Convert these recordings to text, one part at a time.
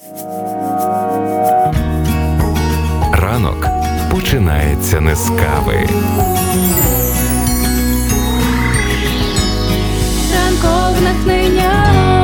Ранок починається не з кави. Ранкове натхнення.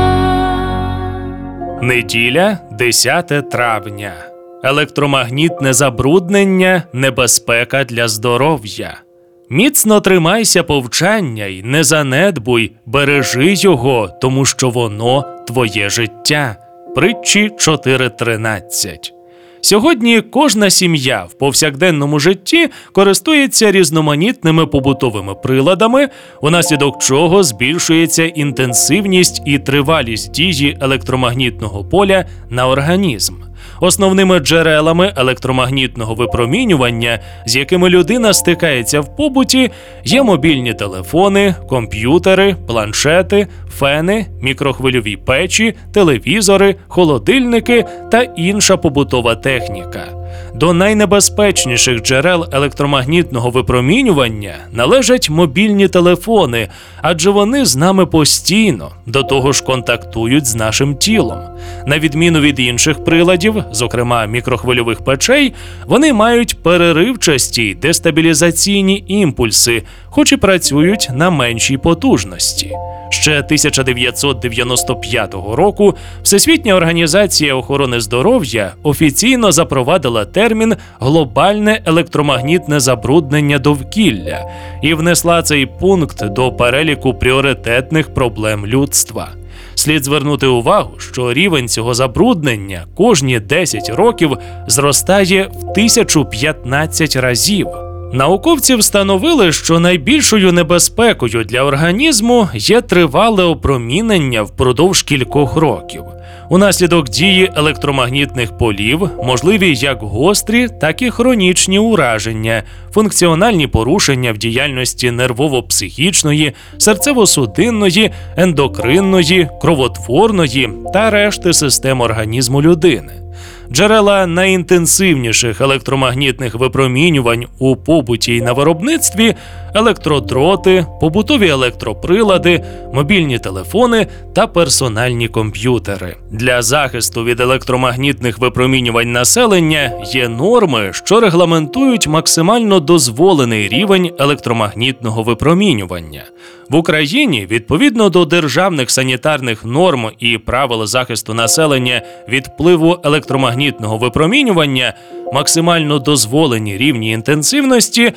Неділя, 10 травня. Електромагнітне забруднення – небезпека для здоров'я. Міцно тримайся повчання й не занедбуй, бережи його, тому що воно – твоє життя. Притчі 4.13. Сьогодні кожна сім'я в повсякденному житті користується різноманітними побутовими приладами, унаслідок чого збільшується інтенсивність і тривалість дії електромагнітного поля на організм. Основними джерелами електромагнітного випромінювання, з якими людина стикається в побуті, є мобільні телефони, комп'ютери, планшети, фени, мікрохвильові печі, телевізори, холодильники та інша побутова техніка. До найнебезпечніших джерел електромагнітного випромінювання належать мобільні телефони, адже вони з нами постійно, до того ж контактують з нашим тілом. На відміну від інших приладів, зокрема мікрохвильових печей, вони мають переривчасті й дестабілізаційні імпульси, хоч і працюють на меншій потужності. Ще 1995 року Всесвітня організація охорони здоров'я офіційно запровадила термін «глобальне електромагнітне забруднення довкілля» і внесла цей пункт до переліку пріоритетних проблем людства. Слід звернути увагу, що рівень цього забруднення кожні 10 років зростає в 1015 разів. Науковці встановили, що найбільшою небезпекою для організму є тривале опромінення впродовж кількох років. Унаслідок дії електромагнітних полів можливі як гострі, так і хронічні ураження, функціональні порушення в діяльності нервово-психічної, серцево-судинної, ендокринної, кровотворної та решти систем організму людини. Джерела найінтенсивніших електромагнітних випромінювань у побуті й на виробництві – електродроти, побутові електроприлади, мобільні телефони та персональні комп'ютери. Для захисту від електромагнітних випромінювань населення є норми, що регламентують максимально дозволений рівень електромагнітного випромінювання. В Україні, відповідно до державних санітарних норм і правил захисту населення від впливу електромагнітного випромінювання, максимально дозволені рівні інтенсивності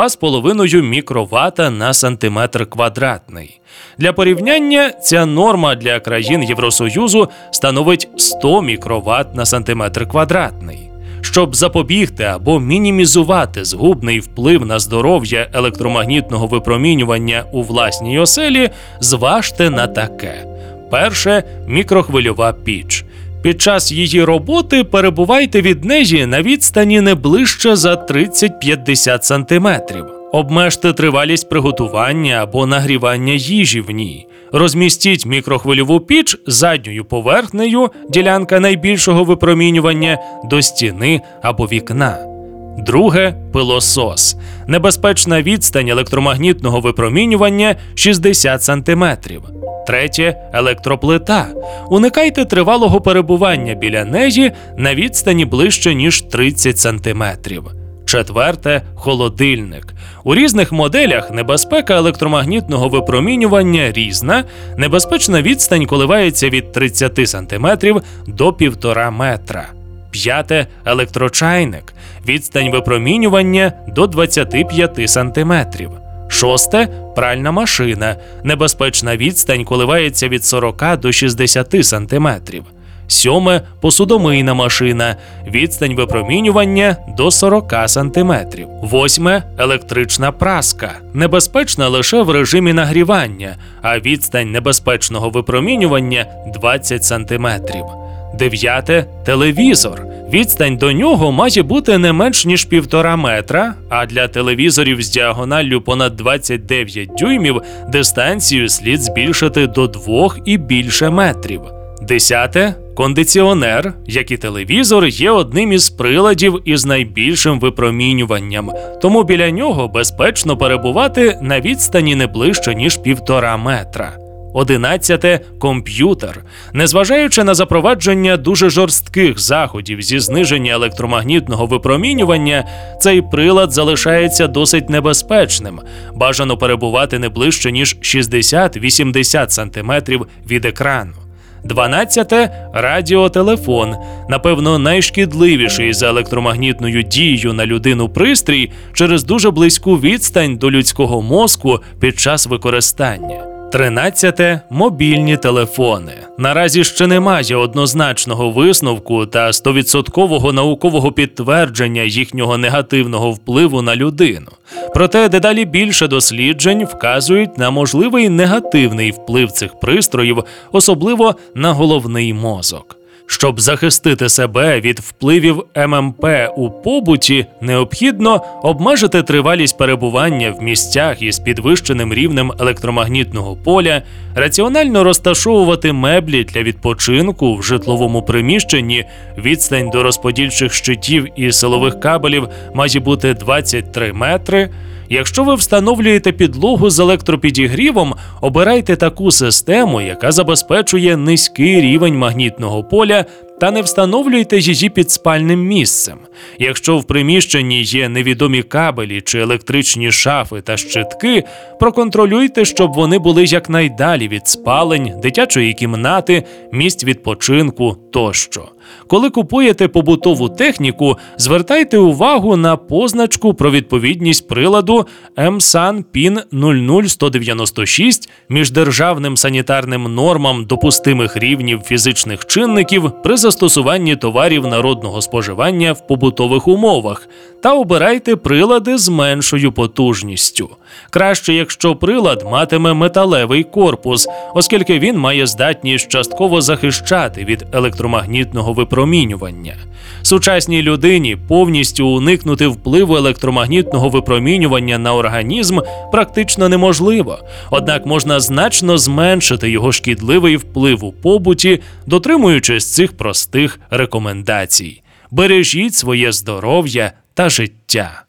2,5 мікровата на сантиметр квадратний. Для порівняння, ця норма для країн Євросоюзу становить 100 мікроват на сантиметр квадратний. Щоб запобігти або мінімізувати згубний вплив на здоров'я електромагнітного випромінювання у власній оселі, зважте на таке. Перше – мікрохвильова піч. Під час її роботи перебувайте від неї на відстані не ближче за 30-50 сантиметрів. Обмежте тривалість приготування або нагрівання їжі в ній. Розмістіть мікрохвильову піч задньою поверхнею, ділянка найбільшого випромінювання, до стіни або вікна. Друге – пилосос. Небезпечна відстань електромагнітного випромінювання – 60 см. Третє – електроплита. Уникайте тривалого перебування біля неї на відстані ближче, ніж 30 см. Четверте – холодильник. У різних моделях небезпека електромагнітного випромінювання різна, небезпечна відстань коливається від 30 см до 1,5 метра. П'яте – електрочайник. Відстань випромінювання до 25 см. Шосте – пральна машина. Небезпечна відстань коливається від 40 до 60 см. Сьоме – посудомийна машина. Відстань випромінювання до 40 см. Восьме – електрична праска. Небезпечна лише в режимі нагрівання, а відстань небезпечного випромінювання – 20 см. Дев'яте – телевізор. Відстань до нього має бути не менш ніж 1,5 метра, а для телевізорів з діагоналлю понад 29 дюймів дистанцію слід збільшити до 2 і більше метрів. Десяте – кондиціонер, як і телевізор, є одним із приладів із найбільшим випромінюванням, тому біля нього безпечно перебувати на відстані не ближче, ніж 1,5 метра. 11. Комп'ютер. Незважаючи на запровадження дуже жорстких заходів зі зниження електромагнітного випромінювання, цей прилад залишається досить небезпечним. Бажано перебувати не ближче, ніж 60-80 см від екрану. 12. Радіотелефон. Напевно, найшкідливіший за електромагнітною дією на людину пристрій через дуже близьку відстань до людського мозку під час використання. 13. Мобільні телефони. Наразі ще немає однозначного висновку та 100% наукового підтвердження їхнього негативного впливу на людину. Проте дедалі більше досліджень вказують на можливий негативний вплив цих пристроїв, особливо на головний мозок. Щоб захистити себе від впливів ММП у побуті, необхідно обмежити тривалість перебування в місцях із підвищеним рівнем електромагнітного поля, раціонально розташовувати меблі для відпочинку в житловому приміщенні, відстань до розподільчих щитів і силових кабелів має бути 23 метри. Якщо ви встановлюєте підлогу з електропідігрівом, обирайте таку систему, яка забезпечує низький рівень магнітного поля, та не встановлюйте її під спальним місцем. Якщо в приміщенні є невідомі кабелі чи електричні шафи та щитки, проконтролюйте, щоб вони були якнайдалі від спалень, дитячої кімнати, місць відпочинку тощо. Коли купуєте побутову техніку, звертайте увагу на позначку про відповідність приладу МСАН ПІН 00196 міждержавним санітарним нормам допустимих рівнів фізичних чинників при застосуванні товарів народного споживання в побутових умовах, та обирайте прилади з меншою потужністю. Краще, якщо прилад матиме металевий корпус, оскільки він має здатність частково захищати від електромагнітного випромінювання. Сучасній людині повністю уникнути впливу електромагнітного випромінювання на організм практично неможливо, однак можна значно зменшити його шкідливий вплив у побуті, дотримуючись цих простих рекомендацій. Бережіть своє здоров'я та життя.